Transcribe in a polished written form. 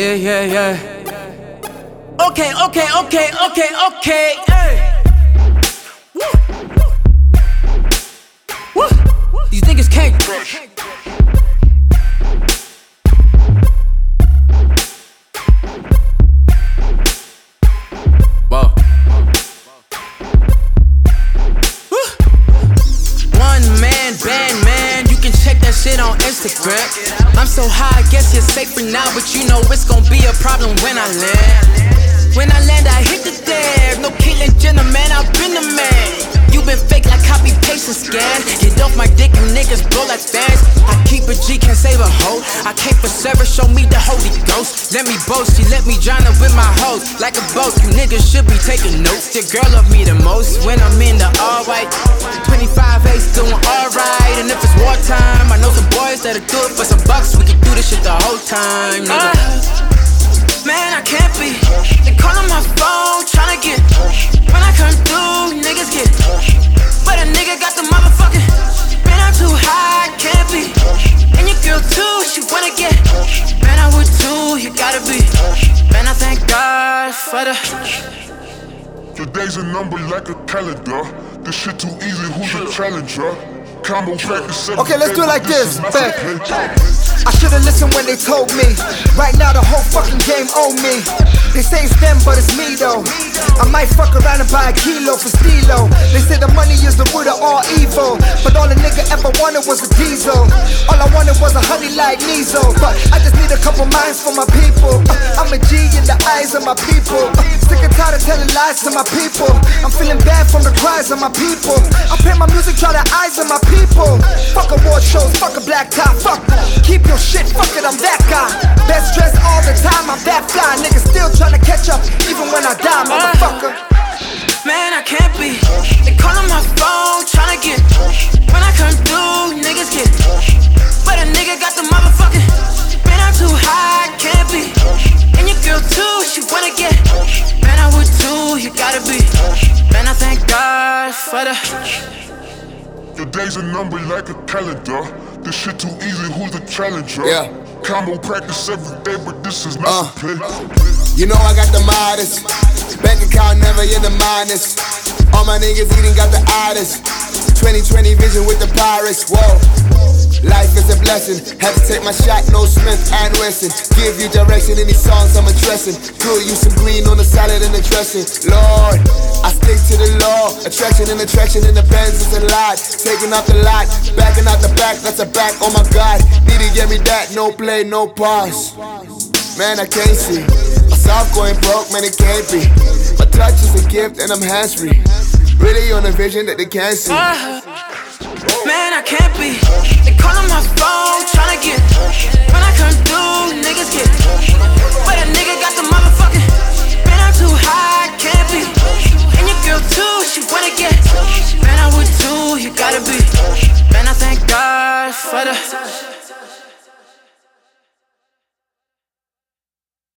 Yeah, yeah, yeah. Okay. Hey. Woo. These niggas can't crush. Whoa. One man, band man, you can check that shit on Instagram. I'm so high, I guess you're safe for now, but you know it's gon' be a problem when I land. When I land, I hit the dab. No killing gentleman, I've been the man. You been fake like copy, paste, and scan. Get off my dick and niggas blow like fans. I keep a G, can't save a hoe. I came for service, show me the Holy Ghost. Let me boast, she let me drown her with my hoes. Like a boat, you niggas should be taking notes. Your girl love me the most when I'm in the all white. 25A's doing alright. And if it's wartime, I know some boys that'll do it for some bucks. We can do this shit the whole time, nigga. Man, I can't be. They callin' my phone, tryna get. When I come through, niggas get. But a nigga got the motherfucking. Man, I'm too high, can't be. And your girl too, she wanna get. Man, I would too, you gotta be. Man, I thank God for the. Your days a number like a calendar. This shit too easy, who's the challenger? Combo pack is 7. Okay, let's do it like this. Back. I should've listened when they told me. Right now the whole fucking game owe me. They say it's them, but it's me though. I might fuck around and buy a kilo for stilo. They say the money is the root of all evil, but all a nigga ever wanted was a diesel. All I wanted was a honey like Nizo. But I just need a couple minds for my people. I'm a G in the eyes of my people. Sick and tired of telling lies to my people. I'm feeling bad from the cries of my people. I play my music, draw the eyes of my people. Fuck award shows, fuck a black tie, fuck. Keep your shit, fuck it, I'm that guy. Best dressed all the time, I'm that fly. Niggas still tryna catch up, even when I die, motherfucker. Man, I can't be. They callin' my phone, tryna get. When I come through, niggas get. But a nigga got the motherfucking. Man, I'm too high, can't be. And your girl too, she wanna get. Man, I would too, you gotta be. Man, I thank God for the. Your days a number like a calendar. This shit too easy, who's the challenger? Yeah. Combo practice every day, but this is not the play. You know I got the modest. Bank account never in the minus. All my niggas eating got the oddest. 2020 vision with the pirates, whoa. Life is a blessing. Have to take my shot, no Smith and Wesson. Give you direction in these songs I'm addressing. Could use some green on the salad and the dressing. Lord, I stick to the law. Attraction and attraction in the Benz is a lot. Taking off the lot, backing out the back, that's a back, oh my God. Need to get me that, no play, no pause. Man, I can't see. Myself going broke, man, it can't be. My touch is a gift and I'm hands-free. Really on a vision that they can't see. Man, I can't be. They callin' my phone, tryna get. When I come through, niggas get. But a nigga